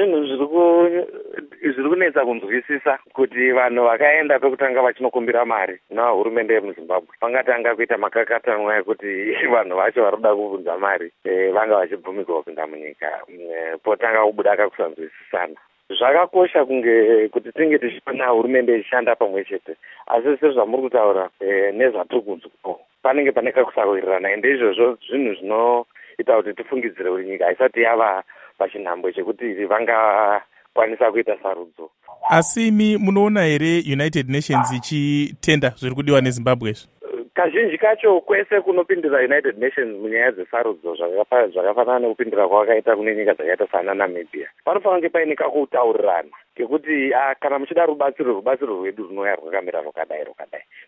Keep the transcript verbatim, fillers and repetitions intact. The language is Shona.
zvinhu zviri kunetsa kunzwisisa kuti vanhu vakaenda pekutanga vachinokumbira mari nahurumende yemuzimbabwe vangatanga kuita makakatanwa ekuti vanhu vacho vari kuda kubvunza mari vanga vachibvumirwa kupinda munyika potanga kubuda kakusanzwisisana. Zvakakosha kunge kuti tinge tichiona hurumende ichishanda pamwe chete, asi sezvamuri kutaura nezvatiri kunzwa panenge pane kakusawirirana, ende izvozvo zvinhu zvinoita kuti tifungidzire kuti nyika haisati yava pachinhambwe chekuti vangakwanisa kuita sarudzo. Asi imi munoona here United Nations ichitenda zviri kudiwa neZimbabwe? Kazhinji kacho kwese kunopindira United Nations munyaya dzesarudzo zvakafanana nekupindira kwakaita kune nyika dzakaita sana Namibia, panofanira kunge paine kakutaurirana kekuti kana muchida rubatsiro rubatsiro rwedu runouya rwakamira rwakadai rwakadai,